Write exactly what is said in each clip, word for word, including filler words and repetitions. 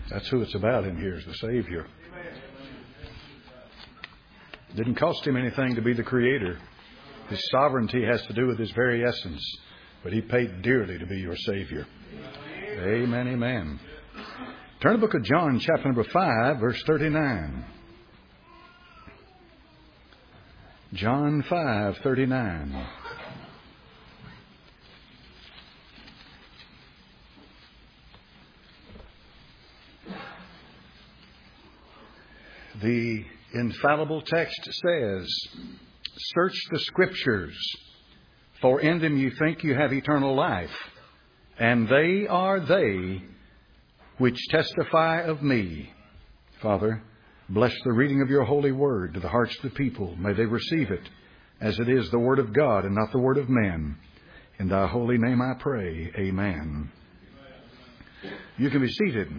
That's who it's about in here, is the Savior. It didn't cost him anything to be the Creator. His sovereignty has to do with His very essence. But He paid dearly to be your Savior. Amen, amen. Turn to the book of John, chapter number five, verse thirty-nine. John five, thirty-nine. The infallible text says, "Search the Scriptures, for in them you think you have eternal life, and they are they which testify of me." Father, bless the reading of your holy word to the hearts of the people. May they receive it as it is the word of God and not the word of men. In thy holy name I pray. Amen. You can be seated.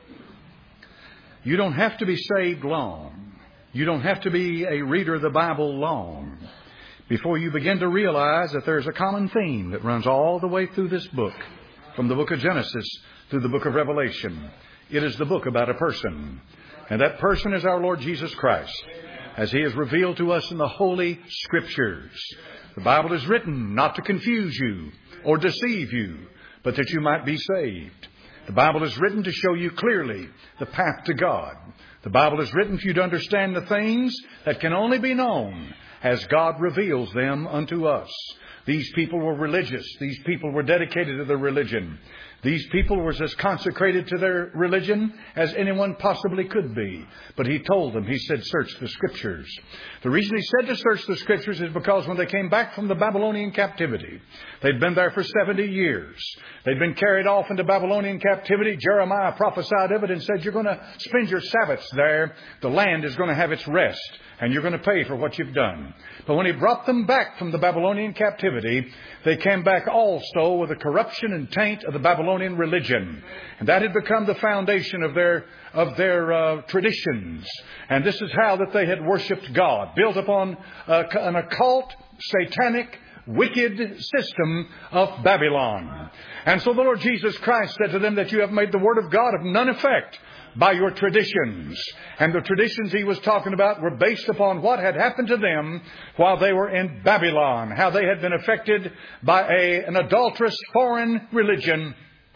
You don't have to be saved long. You don't have to be a reader of the Bible long before you begin to realize that there's a common theme that runs all the way through this book, from the book of Genesis through the book of Revelation. It is the book about a person. And that person is our Lord Jesus Christ, as He is revealed to us in the Holy Scriptures. The Bible is written not to confuse you or deceive you, but that you might be saved. The Bible is written to show you clearly the path to God. The Bible is written for you to understand the things that can only be known as God reveals them unto us. These people were religious. These people were dedicated to their religion. These people were as consecrated to their religion as anyone possibly could be. But He told them, He said, search the Scriptures. The reason He said to search the Scriptures is because when they came back from the Babylonian captivity, they'd been there for seventy years. They'd been carried off into Babylonian captivity. Jeremiah prophesied of it and said, you're going to spend your Sabbaths there. The land is going to have its rest, and you're going to pay for what you've done. But when He brought them back from the Babylonian captivity, they came back also with the corruption and taint of the Babylonian religion. And that had become the foundation of their of their uh, traditions. And this is how that they had worshipped God, built upon uh, an occult, satanic, wicked system of Babylon. And so the Lord Jesus Christ said to them that you have made the Word of God of none effect by your traditions. And the traditions He was talking about were based upon what had happened to them while they were in Babylon, how they had been affected by a, an adulterous foreign religion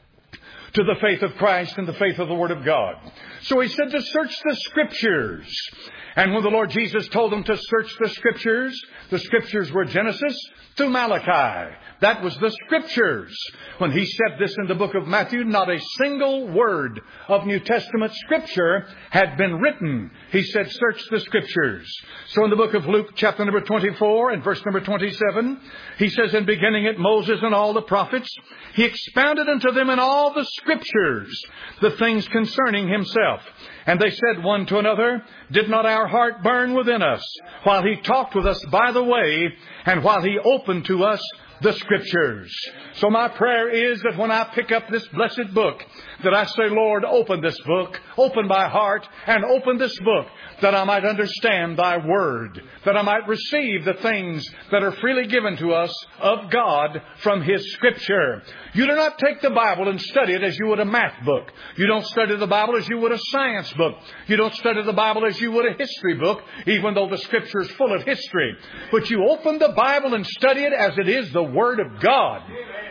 to the faith of Christ and the faith of the Word of God. So He said to search the Scriptures. And when the Lord Jesus told them to search the Scriptures, the Scriptures were Genesis through Malachi. That was the Scriptures. When He said this in the book of Matthew, not a single word of New Testament Scripture had been written. He said, search the Scriptures. So in the book of Luke, chapter number twenty-four and verse number twenty-seven, He says, in beginning at Moses and all the prophets, He expounded unto them in all the Scriptures the things concerning Himself. And they said one to another, did not our heart burn within us while He talked with us by the way, and while He opened to us the Scriptures? So my prayer is that when I pick up this blessed book, that I say, Lord, open this book, open my heart, and open this book, that I might understand Thy Word, that I might receive the things that are freely given to us of God from His Scripture. You do not take the Bible and study it as you would a math book. You don't study the Bible as you would a science book. You don't study the Bible as you would a history book, even though the Scripture is full of history. But you open the Bible and study it as it is the Word of God.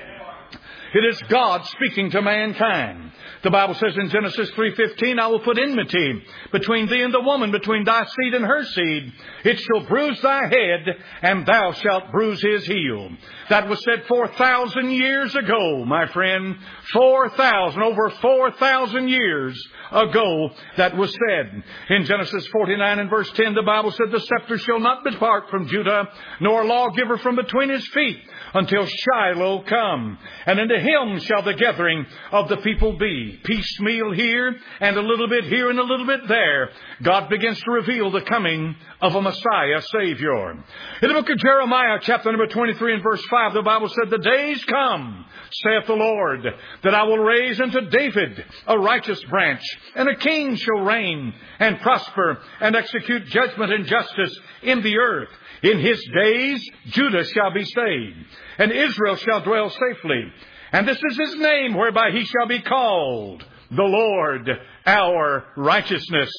It is God speaking to mankind. The Bible says in Genesis three fifteen, I will put enmity between thee and the woman, between thy seed and her seed. It shall bruise thy head, and thou shalt bruise his heel. That was said four thousand years ago, my friend. Four thousand, over four thousand years ago that was said. In Genesis forty-nine and verse ten, the Bible said, the scepter shall not depart from Judah, nor a lawgiver from between his feet, until Shiloh come. And unto him shall the gathering of the people be. Piecemeal here, and a little bit here, and a little bit there. God begins to reveal the coming of a Messiah, Savior. In the book of Jeremiah, chapter number twenty-three and verse five, the Bible said, the days come, saith the Lord, that I will raise unto David a righteous branch, and a king shall reign, and prosper, and execute judgment and justice in the earth. In his days Judah shall be saved, and Israel shall dwell safely. And this is his name whereby he shall be called, the Lord our righteousness.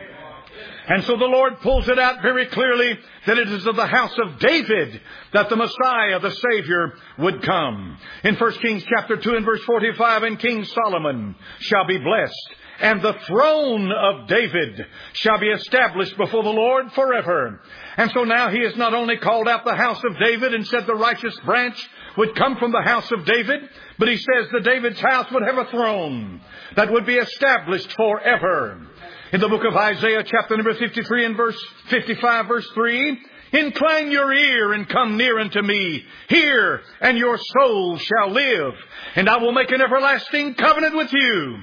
And so the Lord pulls it out very clearly that it is of the house of David that the Messiah, the Savior, would come. In First Kings chapter two and verse forty-five, and King Solomon shall be blessed, and the throne of David shall be established before the Lord forever. And so now he has not only called out the house of David and said the righteous branch would come from the house of David, but he says that David's house would have a throne that would be established forever. In the book of Isaiah, chapter number fifty-three and verse fifty-five, verse three, incline your ear and come near unto me. Hear, and your soul shall live. And I will make an everlasting covenant with you,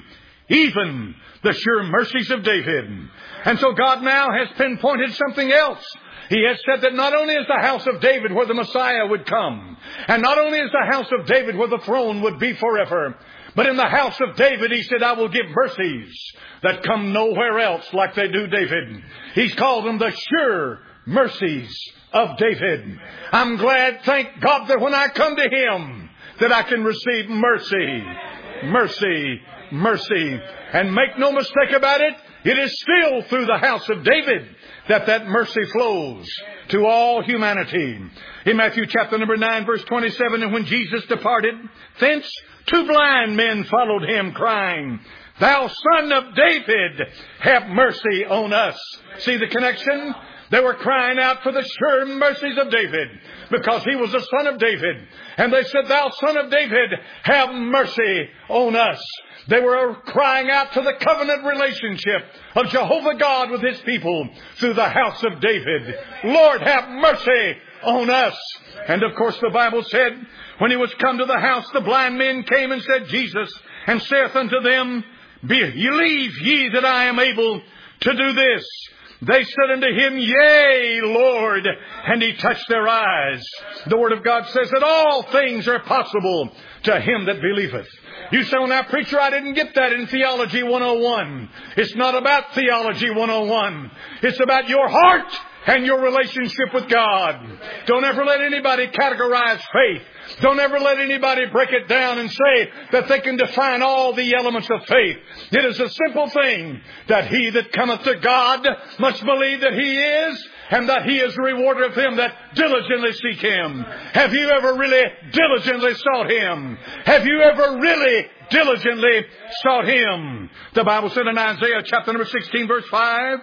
even the sure mercies of David. And so God now has pinpointed something else. He has said that not only is the house of David where the Messiah would come, and not only is the house of David where the throne would be forever, but in the house of David, he said, I will give mercies that come nowhere else like they do David. He's called them the sure mercies of David. I'm glad, thank God, that when I come to him, that I can receive mercy, mercy, mercy. And make no mistake about it, it is still through the house of David that that mercy flows to all humanity. In Matthew chapter number nine, verse twenty-seven, and when Jesus departed thence, two blind men followed him, crying, Thou Son of David, have mercy on us. See the connection? They were crying out for the sure mercies of David because he was the Son of David. And they said, Thou Son of David, have mercy on us. They were crying out to the covenant relationship of Jehovah God with his people through the house of David. Lord, have mercy on us. And of course the Bible said, when he was come to the house, the blind men came and said, Jesus, and saith unto them, Believe ye that I am able to do this? They said unto him, Yea, Lord. And he touched their eyes. The Word of God says that all things are possible to him that believeth. You say, well, now, preacher, I didn't get that in Theology one oh one. It's not about Theology one oh one. It's about your heart and your relationship with God. Don't ever let anybody categorize faith. Don't ever let anybody break it down and say that they can define all the elements of faith. It is a simple thing that he that cometh to God must believe that he is, and that he is a rewarder of them that diligently seek him. Have you ever really diligently sought him? Have you ever really diligently sought him? The Bible said in Isaiah chapter number sixteen, verse five,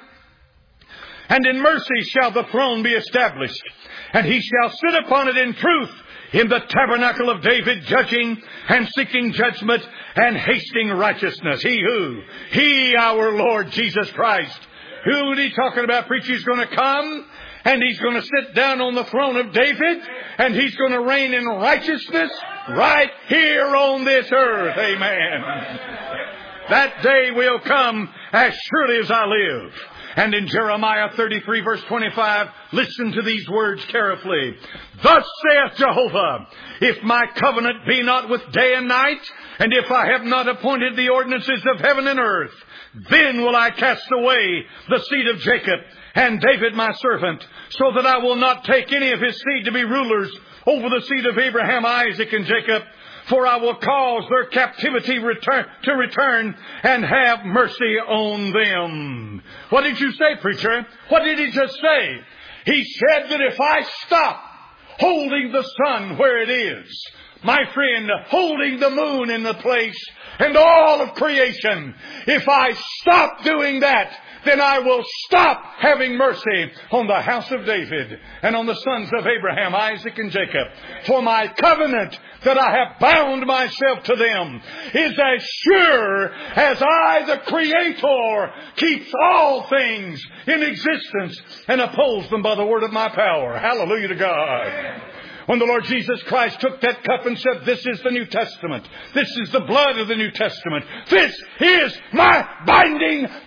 And in mercy shall the throne be established, and he shall sit upon it in truth, in the tabernacle of David, judging and seeking judgment and hasting righteousness. He who? He, our Lord Jesus Christ. Who is he talking about? Preacher, he's going to come and he's going to sit down on the throne of David and he's going to reign in righteousness right here on this earth. Amen. That day will come as surely as I live. And in Jeremiah thirty-three, verse twenty-five, listen to these words carefully. Thus saith Jehovah, if my covenant be not with day and night, and if I have not appointed the ordinances of heaven and earth, then will I cast away the seed of Jacob and David my servant, so that I will not take any of his seed to be rulers over the seed of Abraham, Isaac, and Jacob. For I will cause their captivity return, to return and have mercy on them. What did you say, preacher? What did he just say? He said that if I stop holding the sun where it is, my friend, holding the moon in the place and all of creation, if I stop doing that, then I will stop having mercy on the house of David and on the sons of Abraham, Isaac, and Jacob. For my covenant that I have bound myself to them is as sure as I, the Creator, keeps all things in existence and upholds them by the word of my power. Hallelujah to God. When the Lord Jesus Christ took that cup and said, this is the New Testament. This is the blood of the New Testament. This is my binding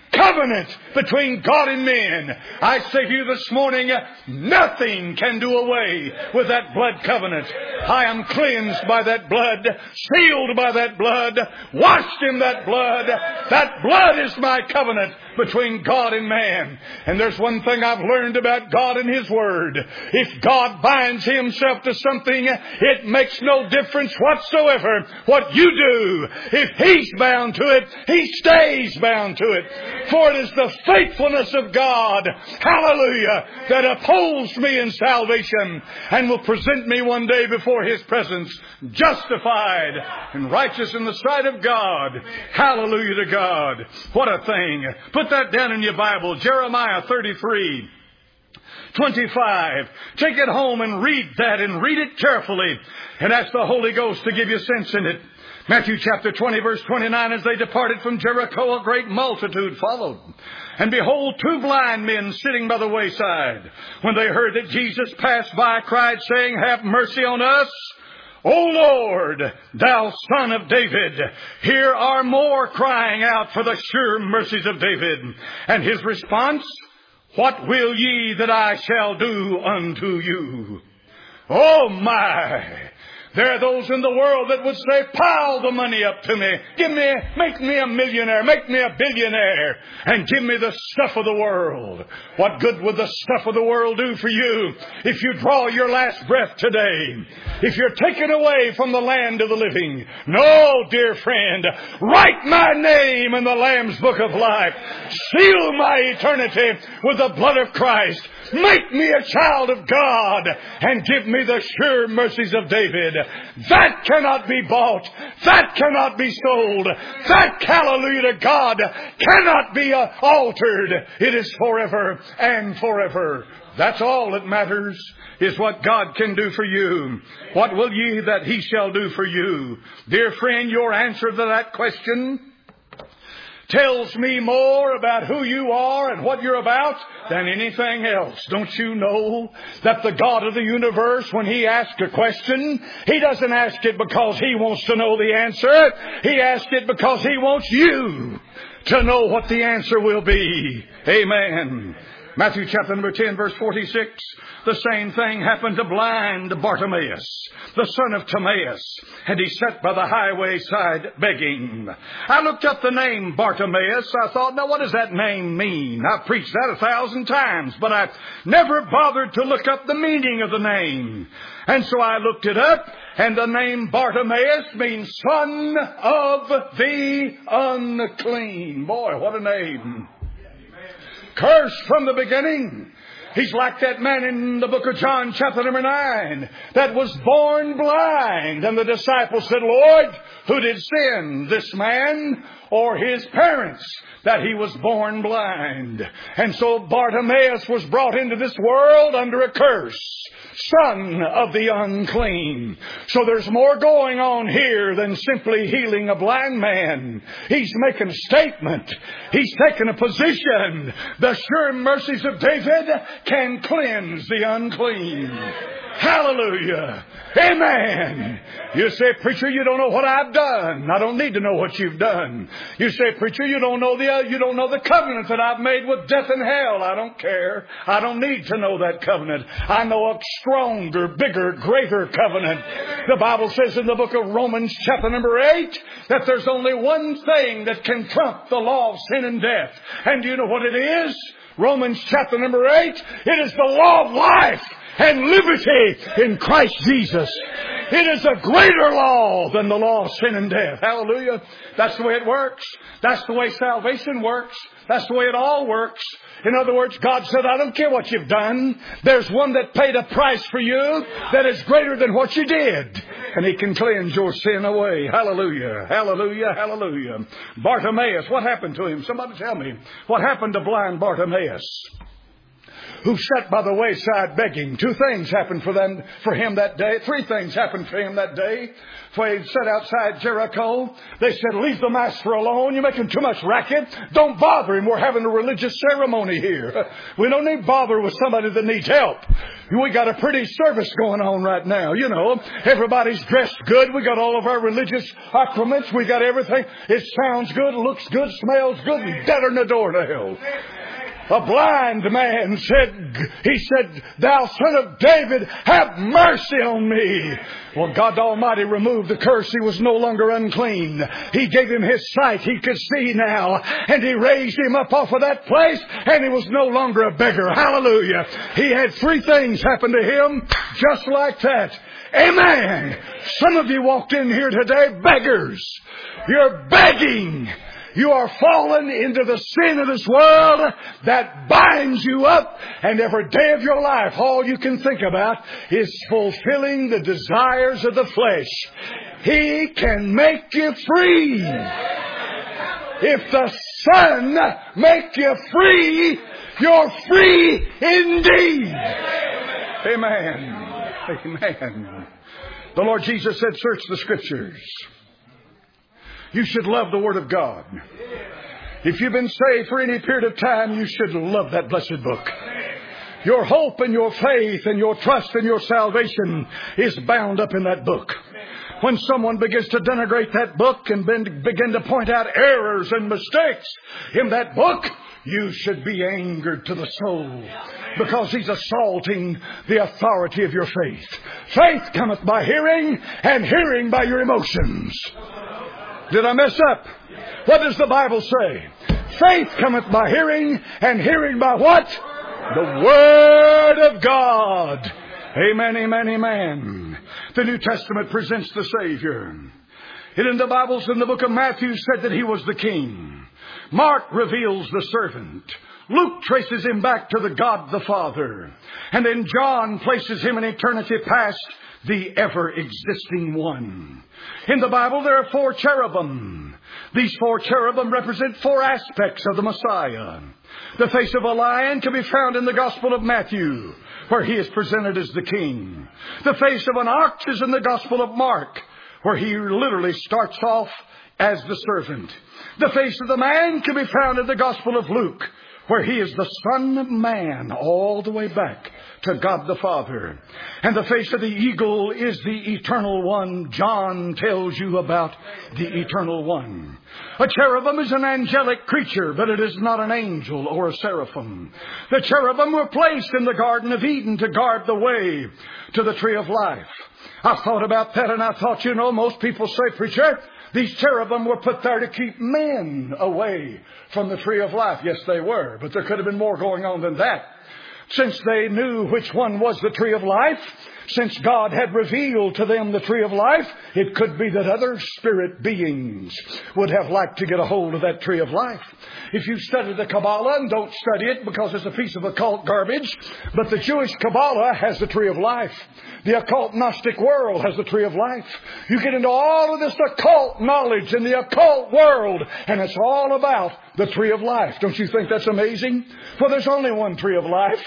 covenant between God and men. I say to you this morning, nothing can do away with that blood covenant. I am cleansed by that blood, sealed by that blood, washed in that blood. That blood is my covenant between God and man. And there's one thing I've learned about God and His Word. If God binds Himself to something, it makes no difference whatsoever what you do. If He's bound to it, He stays bound to it. For it is the faithfulness of God, hallelujah, that upholds me in salvation and will present me one day before His presence, justified and righteous in the sight of God. Hallelujah to God. What a thing. Put that down in your Bible. Jeremiah thirty-three. twenty-five. Take it home and read that and read it carefully and ask the Holy Ghost to give you sense in it. Matthew chapter twenty verse twenty-nine, as they departed from Jericho, a great multitude followed. And behold, two blind men sitting by the wayside. When they heard that Jesus passed by, cried, saying, Have mercy on us, O Lord, thou Son of David. Here are more crying out for the sure mercies of David. And his response, What will ye that I shall do unto you? Oh my! There are those in the world that would say, pile the money up to me. Give me, make me a millionaire. Make me a billionaire. And give me the stuff of the world. What good would the stuff of the world do for you if you draw your last breath today? If you're taken away from the land of the living? No, dear friend. Write my name in the Lamb's Book of Life. Seal my eternity with the blood of Christ. Make me a child of God and give me the sure mercies of David. That cannot be bought. That cannot be sold. That, hallelujah to God, cannot be uh, altered. It is forever and forever. That's all that matters, is what God can do for you. What will ye that He shall do for you? Dear friend, your answer to that question tells me more about who you are and what you're about than anything else. Don't you know that the God of the universe, when He asks a question, He doesn't ask it because He wants to know the answer. He asks it because He wants you to know what the answer will be. Amen. Matthew chapter number ten, verse forty-six. The same thing happened to blind Bartimaeus, the son of Timaeus, and he sat by the highway side begging. I looked up the name Bartimaeus. I thought, now what does that name mean? I've preached that a thousand times, but I never bothered to look up the meaning of the name. And so I looked it up, and the name Bartimaeus means son of the unclean. Boy, what a name. Cursed from the beginning. He's like that man in the book of John, chapter number nine, that was born blind. And the disciples said, Lord, who did sin, this man or his parents, that he was born blind? And so Bartimaeus was brought into this world under a curse. Son of the unclean. So there's more going on here than simply healing a blind man. He's making a statement. He's taking a position. The sure mercies of David can cleanse the unclean. Hallelujah. Amen. You say, preacher, you don't know what I've done. I don't need to know what you've done. You say, preacher, you don't know the uh, you don't know the covenant that I've made with death and hell. I don't care. I don't need to know that covenant. I know a stronger, bigger, greater covenant. The Bible says in the book of Romans, chapter number eight, that there's only one thing that can trump the law of sin and death. And do you know what it is? Romans chapter number eight. It is the law of life and liberty in Christ Jesus. It is a greater law than the law of sin and death. Hallelujah. That's the way it works. That's the way salvation works. That's the way it all works. In other words, God said, I don't care what you've done. There's one that paid a price for you that is greater than what you did. And He can cleanse your sin away. Hallelujah. Hallelujah. Hallelujah. Bartimaeus, what happened to him? Somebody tell me. What happened to blind Bartimaeus? who sat by the wayside begging. Two things happened for them, for him that day. Three things happened for him that day. For he sat outside Jericho. They said, leave the master alone. You're making too much racket. Don't bother him. We're having a religious ceremony here. We don't need bother with somebody that needs help. We got a pretty service going on right now. You know, everybody's dressed good. We got all of our religious accoutrements. We got everything. It sounds good, looks good, smells good, and deader than a doornail. A blind man said, he said, thou son of David, have mercy on me. Well, God Almighty removed the curse. He was no longer unclean. He gave him his sight. He could see now. And he raised him up off of that place. And he was no longer a beggar. Hallelujah. He had three things happen to him just like that. Amen. Some of you walked in here today beggars. You're begging. You are fallen into the sin of this world that binds you up. And every day of your life, all you can think about is fulfilling the desires of the flesh. He can make you free. If the Son make you free, you're free indeed. Amen. Amen. The Lord Jesus said, search the Scriptures. You should love the Word of God. If you've been saved for any period of time, you should love that blessed book. Your hope and your faith and your trust and your salvation is bound up in that book. When someone begins to denigrate that book and begin to point out errors and mistakes in that book, you should be angered to the soul, because he's assaulting the authority of your faith. Faith cometh by hearing, and hearing by your emotions. Did I mess up? What does the Bible say? Faith cometh by hearing, and hearing by what? The Word of God. Amen, amen, amen. The New Testament presents the Savior. It in the Bibles in the book of Matthew said that he was the King. Mark reveals the servant. Luke traces him back to the God the Father. And then John places him in eternity past, the ever-existing one. In the Bible there are four cherubim. These four cherubim represent four aspects of the Messiah. The face of a lion can be found in the Gospel of Matthew, where he is presented as the King. The face of an ox is in the Gospel of Mark, where he literally starts off as the servant. The face of the man can be found in the Gospel of Luke, where he is the Son of Man all the way back to God the Father. And the face of the eagle is the Eternal One. John tells you about the Eternal One. A cherubim is an angelic creature, but it is not an angel or a seraphim. The cherubim were placed in the Garden of Eden to guard the way to the tree of life. I thought about that, and I thought, you know, most people say, preacher, these cherubim were put there to keep men away from the tree of life. Yes, they were, but there could have been more going on than that. Since they knew which one was the tree of life, since God had revealed to them the tree of life, it could be that other spirit beings would have liked to get a hold of that tree of life. If you study the Kabbalah, and don't study it because it's a piece of occult garbage, but the Jewish Kabbalah has the tree of life. The occult Gnostic world has the tree of life. You get into all of this occult knowledge in the occult world, and it's all about the tree of life. Don't you think that's amazing? For there's only one tree of life.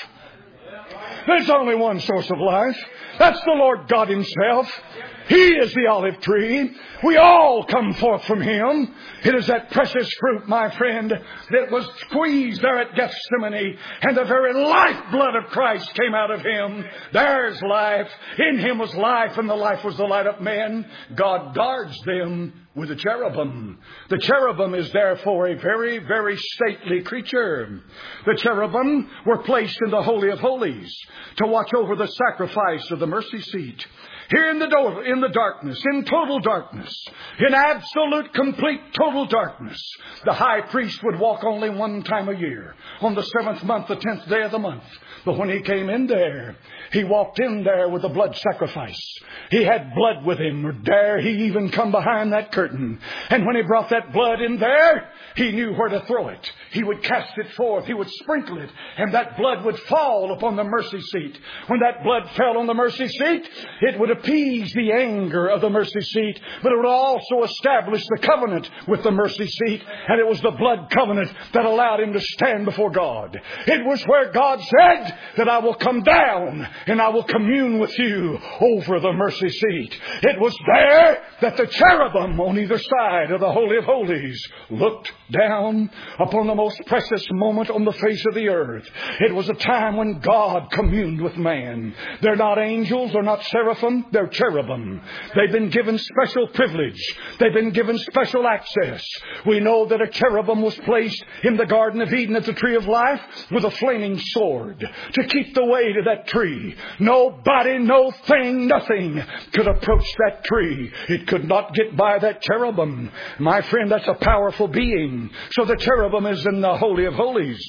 There's only one source of life. That's the Lord God Himself. He is the olive tree. We all come forth from Him. It is that precious fruit, my friend, that was squeezed there at Gethsemane, and the very lifeblood of Christ came out of Him. There's life. In Him was life, and the life was the light of men. God guards them with the cherubim. The cherubim is therefore a very, very stately creature. The cherubim were placed in the Holy of Holies to watch over the sacrifice of the mercy seat. Here in the door, in the darkness, in total darkness, in absolute, complete, total darkness, the high priest would walk only one time a year, on the seventh month, the tenth day of the month. But when he came in there, he walked in there with a blood sacrifice. He had blood with him, or dare he even come behind that curtain. And when he brought that blood in there, he knew where to throw it. He would cast it forth. He would sprinkle it. And that blood would fall upon the mercy seat. When that blood fell on the mercy seat, it would appease the anger of the mercy seat, but it would also establish the covenant with the mercy seat. And it was the blood covenant that allowed him to stand before God. It was where God said that I will come down and I will commune with you over the mercy seat. It was there that the cherubim on either side of the Holy of Holies looked down upon the most precious moment on the face of the earth. It was a time when God communed with man. They're not angels, they're not seraphim, they're cherubim. They've been given special privilege. They've been given special access. We know that a cherubim was placed in the Garden of Eden at the tree of life with a flaming sword to keep the way to that tree. Nobody, no thing, nothing could approach that tree. It could not get by that cherubim. My friend, that's a powerful being. So the cherubim is in the Holy of Holies.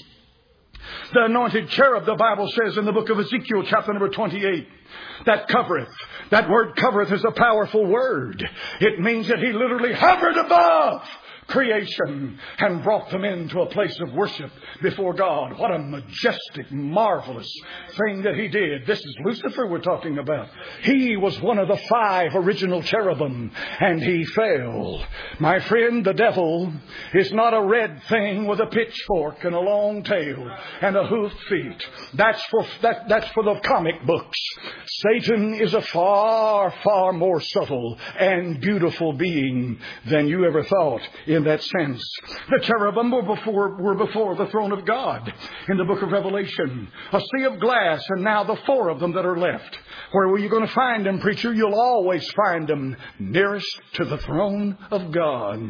The anointed cherub, the Bible says in the book of Ezekiel, chapter number twenty-eight, that covereth. That word covereth is a powerful word. It means that he literally hovered above creation and brought them into a place of worship before God. What a majestic, marvelous thing that he did. This is Lucifer we're talking about. He was one of the five original cherubim, and he fell. My friend, the devil is not a red thing with a pitchfork and a long tail and a hoof feet. That's for that, that's for the comic books. Satan is a far, far more subtle and beautiful being than you ever thought in that sense. The cherubim were before, were before the throne of God in the book of Revelation. A sea of glass, and now the four of them that are left. Where were you going to find them, preacher? You'll always find them nearest to the throne of God.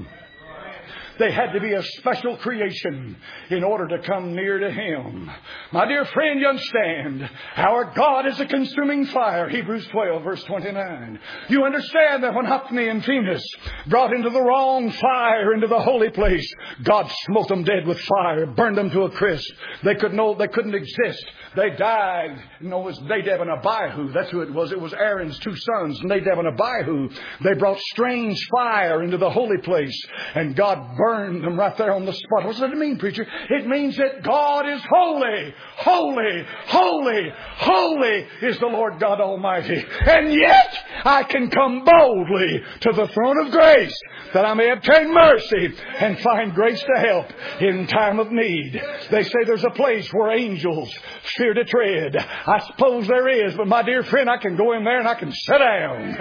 They had to be a special creation in order to come near to Him. My dear friend, you understand, our God is a consuming fire. Hebrews twelve, verse twenty-nine. You understand that when Hophni and Phinehas brought into the wrong fire into the holy place, God smote them dead with fire, burned them to a crisp. They could know they couldn't exist. They died. No, it was Nadab and Abihu. That's who it was. It was Aaron's two sons, Nadab and Abihu. They brought strange fire into the holy place, and God burned Burned them right there on the spot. What does it mean, preacher? It means that God is holy, holy, holy, holy is the Lord God Almighty. And yet I can come boldly to the throne of grace that I may obtain mercy and find grace to help in time of need. They say there's a place where angels fear to tread. I suppose there is, but my dear friend, I can go in there and I can sit down.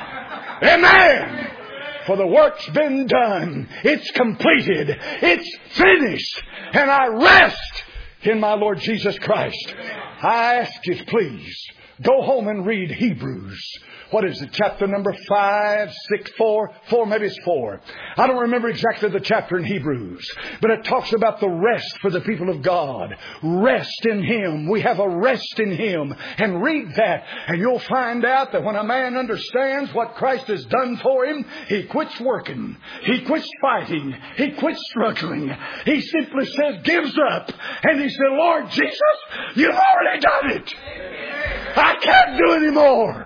Amen. For the work's been done. It's completed. It's finished. And I rest in my Lord Jesus Christ. I ask you, please, go home and read Hebrews. What is it? Chapter number five, six, four, four, maybe it's four. I don't remember exactly the chapter in Hebrews, but it talks about the rest for the people of God. Rest in Him. We have a rest in Him. And read that, and you'll find out that when a man understands what Christ has done for him, he quits working. He quits fighting. He quits struggling. He simply says, gives up. And he said, Lord Jesus, you've already done it. I can't do any more.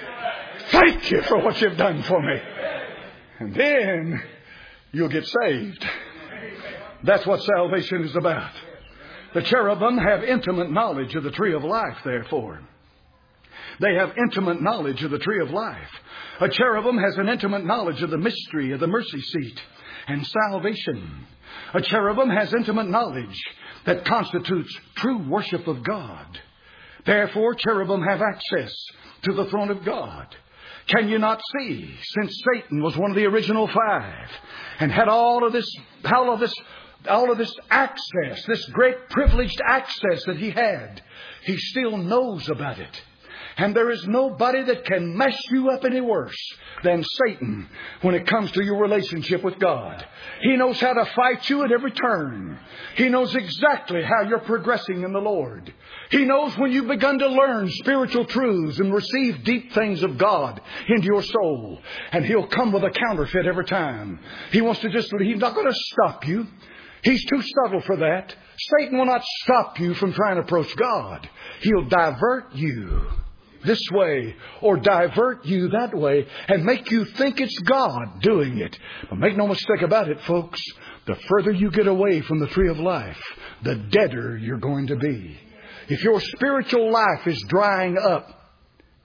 Thank you for what you've done for me. And then you'll get saved. That's what salvation is about. The cherubim have intimate knowledge of the tree of life, therefore. They have intimate knowledge of the tree of life. A cherubim has an intimate knowledge of the mystery of the mercy seat and salvation. A cherubim has intimate knowledge that constitutes true worship of God. Therefore, cherubim have access to the throne of God. Can you not see, since Satan was one of the original five and had all of this, all of this, all of this access, this great privileged access that he had, he still knows about it. And there is nobody that can mess you up any worse than Satan when it comes to your relationship with God. He knows how to fight you at every turn. He knows exactly how you're progressing in the Lord. He knows when you've begun to learn spiritual truths and receive deep things of God into your soul. And he'll come with a counterfeit every time. He wants to just, he's not going to stop you. He's too subtle for that. Satan will not stop you from trying to approach God. He'll divert you this way or divert you that way and make you think it's God doing it. But make no mistake about it, folks. The further you get away from the tree of life, the deader you're going to be. If your spiritual life is drying up,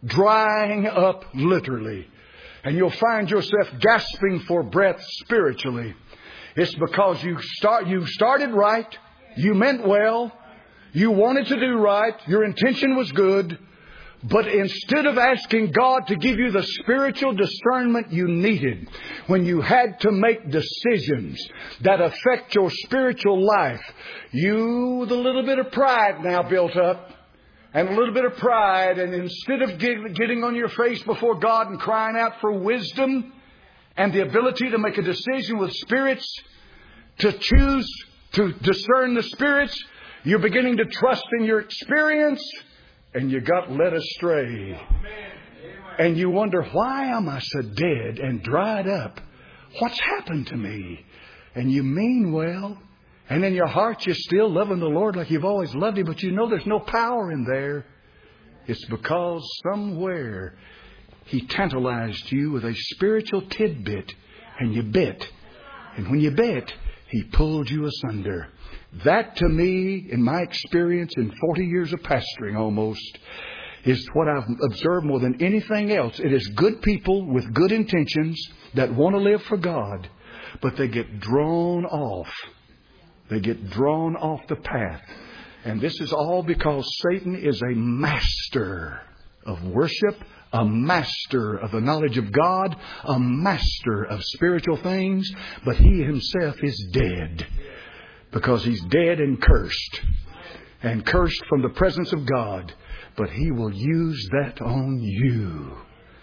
drying up literally. And you'll find yourself gasping for breath spiritually. It's because you start, you started right. You meant well. You wanted to do right. Your intention was good. But instead of asking God to give you the spiritual discernment you needed when you had to make decisions that affect your spiritual life, you, with a little bit of pride now built up, and a little bit of pride, and instead of get, getting on your face before God and crying out for wisdom and the ability to make a decision with spirits, to choose to discern the spirits, you're beginning to trust in your experience. And you got led astray. And you wonder, why am I so dead and dried up? What's happened to me? And you mean well. And in your heart, you're still loving the Lord like you've always loved Him. But you know there's no power in there. It's because somewhere He tantalized you with a spiritual tidbit. And you bit. And when you bit, He pulled you asunder. That, to me, in my experience in forty years of pastoring almost, is what I've observed more than anything else. It is good people with good intentions that want to live for God, but they get drawn off. They get drawn off the path. And this is all because Satan is a master of worship, a master of the knowledge of God, a master of spiritual things, but he himself is dead. Because he's dead and cursed. And cursed from the presence of God. But he will use that on you.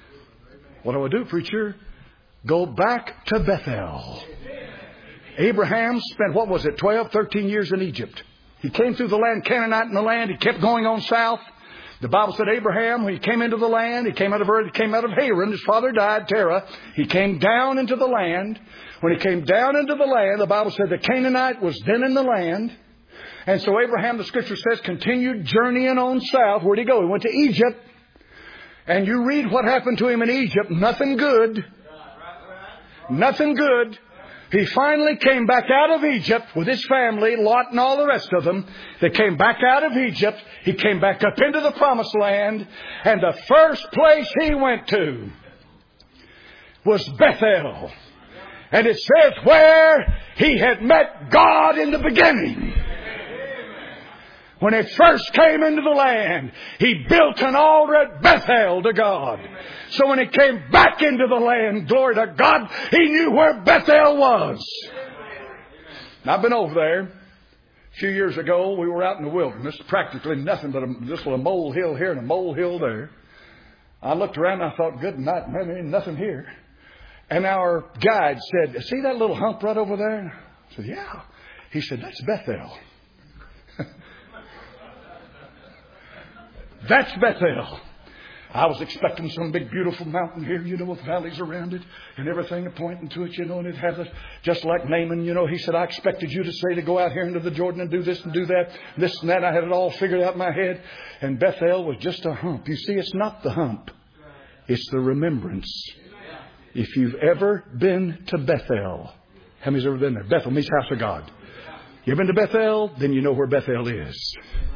What do I do, preacher? Go back to Bethel. Abraham spent, what was it, twelve, thirteen years in Egypt. He came through the land, Canaanite in the land. He kept going on south. The Bible said Abraham, when he came into the land, he came out of he came out of Haran. His father died, Terah. He came down into the land. When he came down into the land, the Bible said the Canaanite was then in the land. And so Abraham, the Scripture says, continued journeying on south. Where'd he go? He went to Egypt. And you read what happened to him in Egypt. Nothing good. Nothing good. He finally came back out of Egypt with his family, Lot and all the rest of them. They came back out of Egypt. He came back up into the promised land. And the first place he went to was Bethel. And it says where he had met God in the beginning. When he first came into the land, he built an altar at Bethel to God. So when he came back into the land, glory to God, he knew where Bethel was. Now, I've been over there. A few years ago, we were out in the wilderness, practically nothing but a, just a molehill here and a molehill there. I looked around and I thought, good night, man, there ain't nothing here. And our guide said, see that little hump right over there? I said, yeah. He said, that's Bethel. That's Bethel. I was expecting some big, beautiful mountain here, you know, with valleys around it and everything pointing to it, you know, and it has a, just like Naaman, you know, he said, I expected you to say to go out here into the Jordan and do this and do that, this and that. I had it all figured out in my head. And Bethel was just a hump. You see, it's not the hump. It's the remembrance. If you've ever been to Bethel, how many's ever been there? Bethel means house of God. You've been to Bethel, then you know where Bethel is.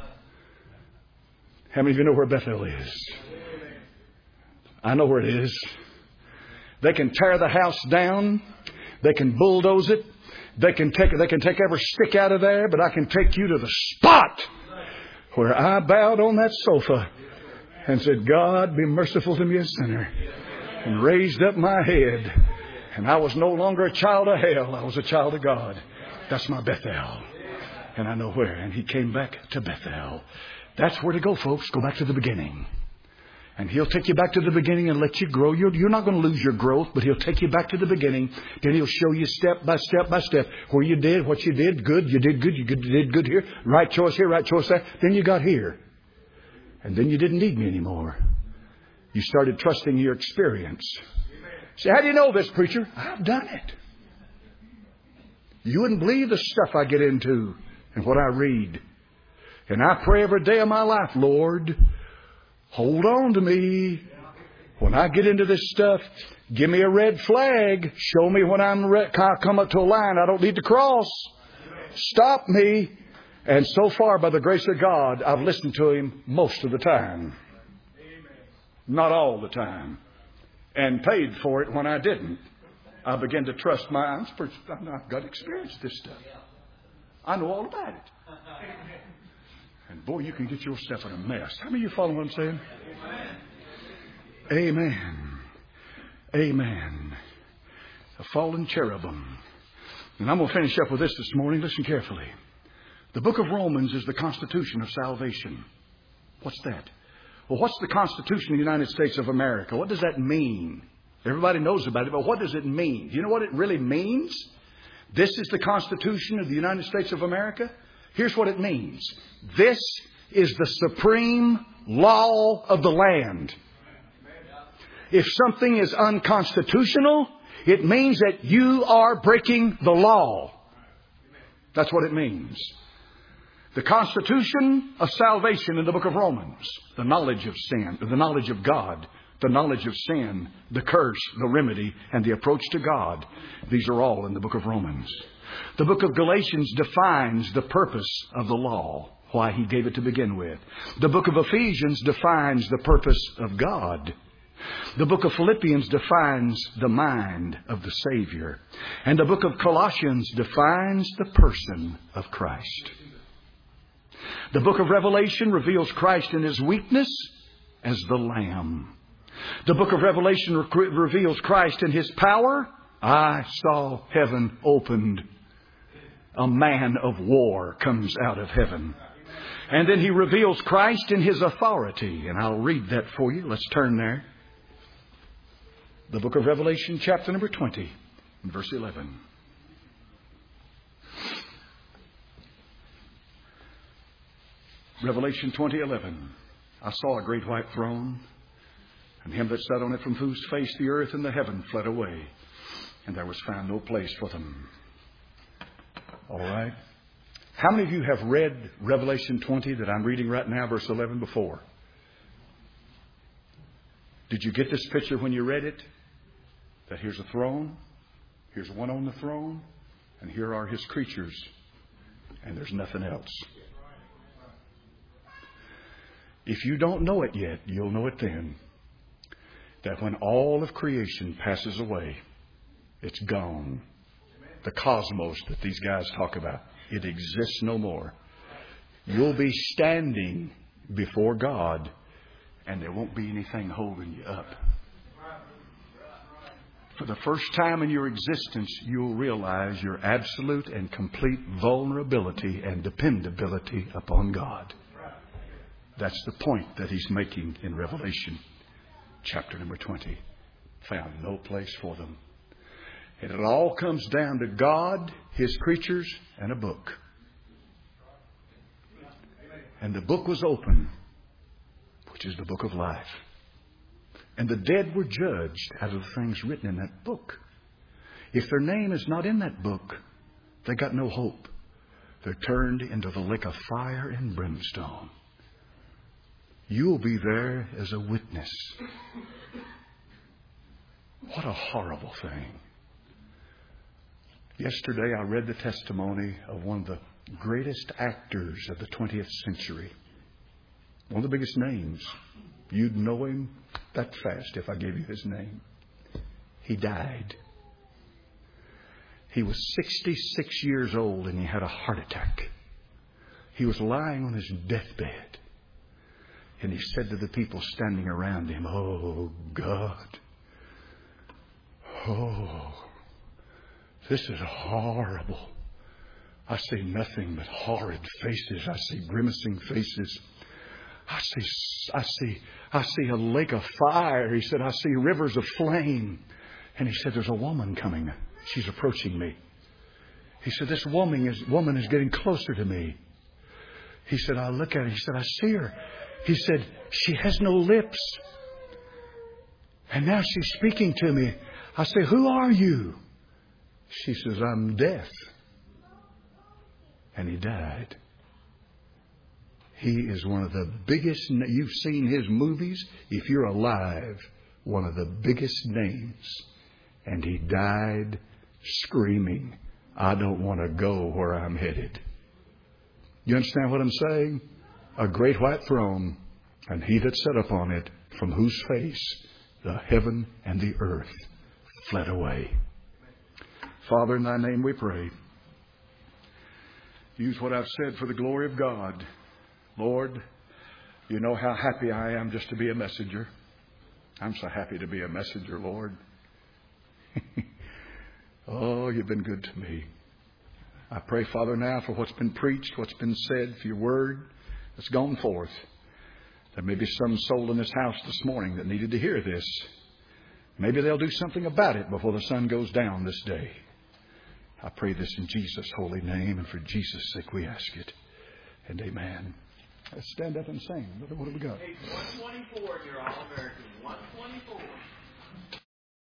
How many of you know where Bethel is? I know where it is. They can tear the house down. They can bulldoze it. They can take they can take every stick out of there, but I can take you to the spot where I bowed on that sofa and said, God, be merciful to me, a sinner. And raised up my head. And I was no longer a child of hell. I was a child of God. That's my Bethel. And I know where. And he came back to Bethel. That's where to go, folks. Go back to the beginning. And he'll take you back to the beginning and let you grow. You're, you're not going to lose your growth, but he'll take you back to the beginning. Then he'll show you step by step by step where you did, what you did, good, you did good, you did good here, right choice here, right choice there. Then you got here. And then you didn't need me anymore. You started trusting your experience. Say, how do you know this, preacher? I've done it. You wouldn't believe the stuff I get into and what I read. And I pray every day of my life, Lord, hold on to me. When I get into this stuff, give me a red flag. Show me when I'm re- I come up to a line I don't need to cross. Stop me. And so far, by the grace of God, I've listened to him most of the time. Not all the time. And paid for it when I didn't. I began to trust my... I'm, I've got experience with this stuff. I know all about it. And boy, you can get yourself in a mess. How many of you follow what I'm saying? Amen. Amen. A fallen cherubim. And I'm going to finish up with this this morning. Listen carefully. The book of Romans is the constitution of salvation. What's that? Well, what's the Constitution of the United States of America? What does that mean? Everybody knows about it, but what does it mean? Do you know what it really means? This is the Constitution of the United States of America. Here's what it means. This is the supreme law of the land. If something is unconstitutional, it means that you are breaking the law. That's what it means. The constitution of salvation in the book of Romans. The knowledge of sin, the knowledge of God, the knowledge of sin, the curse, the remedy, and the approach to God. These are all in the book of Romans. The book of Galatians defines the purpose of the law, why He gave it to begin with. The book of Ephesians defines the purpose of God. The book of Philippians defines the mind of the Savior. And the book of Colossians defines the person of Christ. The book of Revelation reveals Christ in His weakness as the Lamb. The book of Revelation re- reveals Christ in His power. I saw heaven opened. A man of war comes out of heaven. And then He reveals Christ in His authority. And I'll read that for you. Let's turn there. The book of Revelation, chapter number twenty, and verse eleven. Revelation twenty eleven. I saw a great white throne, and Him that sat on it, from whose face the earth and the heaven fled away, and there was found no place for them. All right. How many of you have read Revelation twenty that I'm reading right now, verse eleven, before? Did you get this picture when you read it? That here's a throne, here's one on the throne, and here are His creatures, and there's nothing else. If you don't know it yet, you'll know it then. That when all of creation passes away, it's gone. The cosmos that these guys talk about, it exists no more. You'll be standing before God, and there won't be anything holding you up. For the first time in your existence, you'll realize your absolute and complete vulnerability and dependability upon God. That's the point that He's making in Revelation chapter number twenty. Found no place for them. And it all comes down to God, His creatures, and a book. And the book was open, which is the book of life. And the dead were judged out of the things written in that book. If their name is not in that book, they got no hope. They're turned into the lake of fire and brimstone. You'll be there as a witness. What a horrible thing. Yesterday I read the testimony of one of the greatest actors of the twentieth century. One of the biggest names. You'd know him that fast if I gave you his name. He died. He was sixty-six years old and he had a heart attack. He was lying on his deathbed. And he said to the people standing around him, "Oh, God. Oh, this is horrible. I see nothing but horrid faces. I see grimacing faces. I see, I see, I see a lake of fire." He said, "I see rivers of flame." And he said, "There's a woman coming. She's approaching me." He said, "This woman is, woman is getting closer to me." He said, "I look at her." He said, "I see her." He said, "She has no lips. And now she's speaking to me." I say, "Who are you?" She says, "I'm death." And he died. He is one of the biggest, you've seen his movies. If you're alive, one of the biggest names. And he died screaming, "I don't want to go where I'm headed." You understand what I'm saying? A great white throne, and he that sat upon it, from whose face the heaven and the earth fled away. Father, in Thy name we pray. Use what I've said for the glory of God. Lord, you know how happy I am just to be a messenger. I'm so happy to be a messenger, Lord. Oh, you've been good to me. I pray, Father, now for what's been preached, what's been said, for your word that's gone forth. There may be some soul in this house this morning that needed to hear this. Maybe they'll do something about it before the sun goes down this day. I pray this in Jesus' holy name, and for Jesus' sake we ask it. And amen. Let's stand up and sing. What have we got? Page one twenty-four in your All-American. one twenty-four.